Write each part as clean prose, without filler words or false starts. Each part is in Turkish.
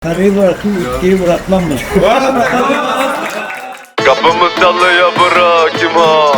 Karıyı bırakıp ülkeyi bırakmam ben. Kapımı çalıyor bırakayım ha.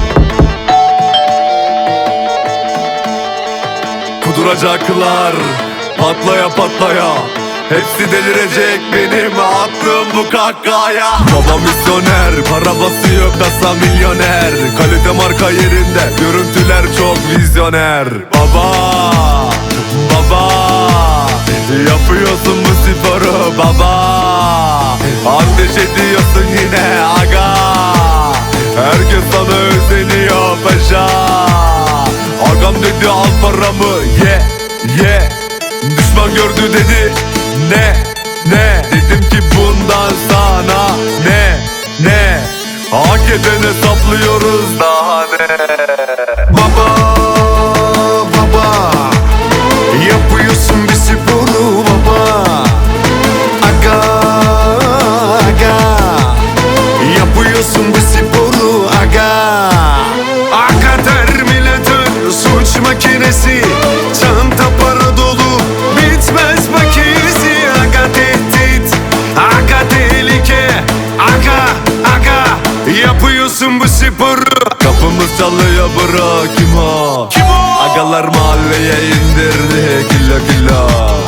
Kuduracaklar patlaya patlaya, hepsi delirecek benim attığım bu kahkahaya. Baba misyoner, para basıyor kasa milyoner. Kalite marka yerinde, görüntüler çok vizyoner. Baba, baba, yapıyorsun bu sporu baba. Ateş ediyorsun yine aga. Herkes sana özeniyor paşa. Agam dedi al paramı ye ye. Düşman gördü dedi ne. Dedim ki bundan sana ne. Hak edene saplıyoruz daha ne. Baba, baba, yapıyorsun bir sporu baba. Aga, aga, yapıyorsun bir sporu aga. Aga terminatör, suç makinesi, çanta para dolu, bitmez makinesi. Aga tehdit, aga tehlike, aga, yapıyorsun bu sporu. Kapımız çalıyor bro, kim o? Kim o? Agalar mahalleye indirdi kilo.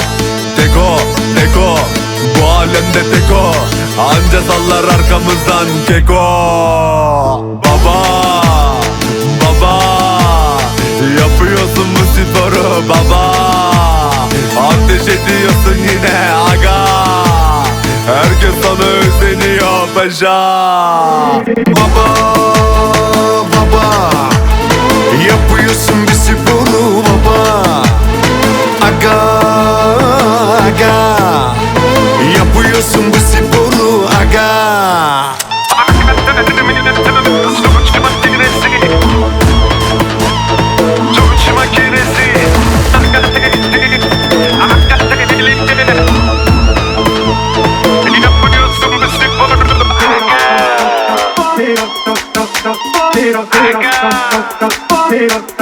Teko, bu alemde teko. Anca sallar arkamızdan keko. Baba, yapıyorsun bu sporu baba. Ateş ediyorsun yine aga. Herkes sana özeniyor paşa. Baba, yapıyorsun bir sporu baba. Aga, yapıyorsun bu sporu aga. Tiro,